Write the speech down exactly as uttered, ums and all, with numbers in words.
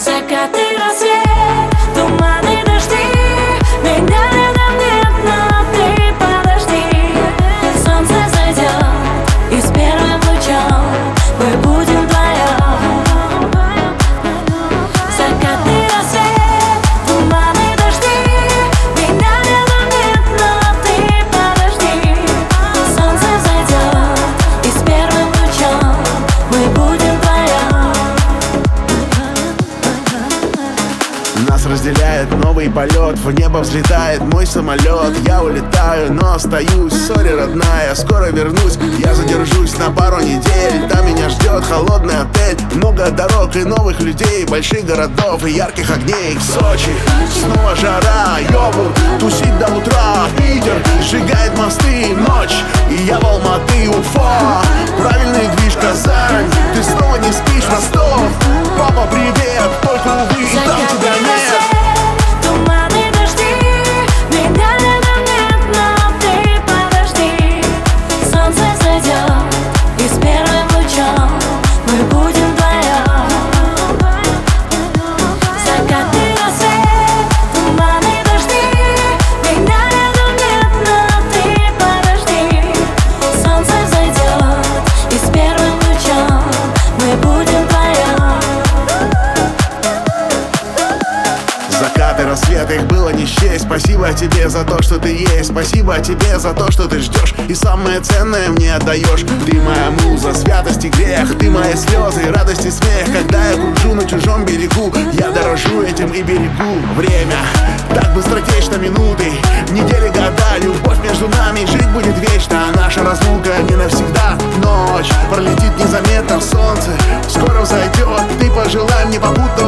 Закат и рассвет, туманы, дожди. Меня рядом нет, но ты подожди. Солнце зайдет, и с первым лучом мы будем вдвоем. Закат и рассвет, туманы, дожди. Меня рядом нет, но ты подожди. Солнце зайдет, и с первым лучом мы будем вдвоем. Нас разделяет новый полет, в небо взлетает мой самолет. Я улетаю, но остаюсь, сори, родная, скоро вернусь. Я задержусь на пару недель, там меня ждет холодный отель. Много дорог и новых людей, больших городов и ярких огней. В Сочи снова жара, йогурт, тусить до утра. Питер сжигает мосты, ночь, и я в Алматы, Уфа. Правильный движ, Казань, ты снова не спишь, Ростов. Папа, привет, только увы, там тебя нет. Туманы, дожди. Меня рядом нет, но ты подожди. Солнце зайдет, и с первым лучом мы будем вдвоем. Закат и рассвет, туманы, дожди. Меня рядом нет, но ты подожди. Солнце зайдет, и с первым лучом мы будем вдвоем. Закаты, рассветы, их было не счесть. Спасибо тебе за то, что ты есть. Спасибо тебе за то, что ты ждешь. И самое ценное мне отдаешь. Ты моя муза, святость и грех. Ты мои слезы, радость и смех. Когда я кружу на чужом берегу, я дорожу этим и берегу время. Так быстро течь минуты, недели, года. Любовь между нами жить будет вечно. А наша разлука не навсегда. Ночь пролетит незаметно, солнце скоро взойдет. Ты пожелай мне попутно